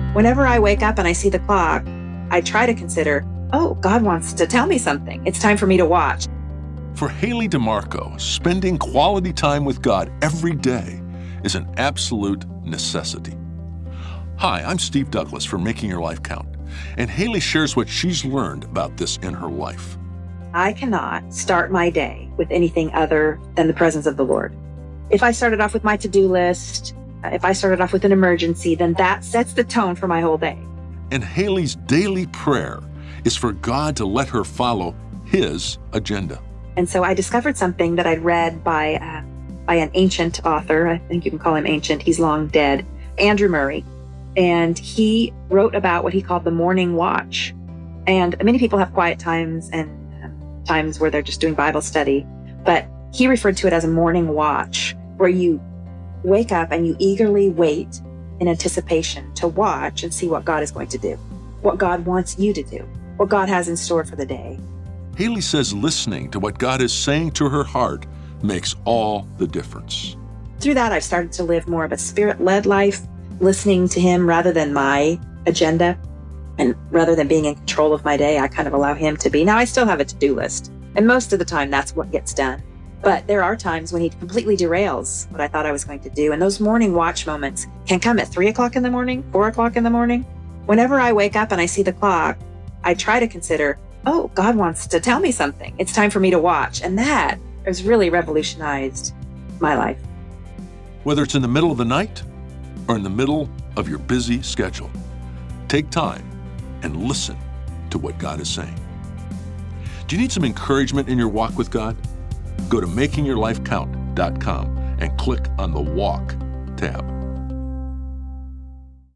Whenever I wake up and I see the clock, I try to consider, oh, God wants to tell me something. It's time for me to watch. For Haley DeMarco, spending quality time with God every day is an absolute necessity. Hi, I'm Steve Douglas from Making Your Life Count, and Haley shares what she's learned about this in her life. I cannot start my day with anything other than the presence of the Lord. If I started off with my to-do list, if I started off with an emergency, then that sets the tone for my whole day. And Haley's daily prayer is for God to let her follow His agenda. And so I discovered something that I'd read by an ancient author. I think you can call him ancient. He's long dead, Andrew Murray. And he wrote about what he called the morning watch. And many people have quiet times and times where they're just doing Bible study. But he referred to it as a morning watch, where you wake up and you eagerly wait in anticipation to watch and see what God is going to do, what God wants you to do, what God has in store for the day. Haley says listening to what God is saying to her heart makes all the difference. Through that, I've started to live more of a spirit-led life, listening to Him rather than my agenda. And rather than being in control of my day, I kind of allow Him to be. Now, I still have a to-do list, and most of the time that's what gets done. But there are times when He completely derails what I thought I was going to do. And those morning watch moments can come at 3 o'clock in the morning, 4 o'clock in the morning. Whenever I wake up and I see the clock, I try to consider, oh, God wants to tell me something. It's time for me to watch. And that has really revolutionized my life. Whether it's in the middle of the night or in the middle of your busy schedule, take time and listen to what God is saying. Do you need some encouragement in your walk with God? Go to makingyourlifecount.com and click on the Walk tab.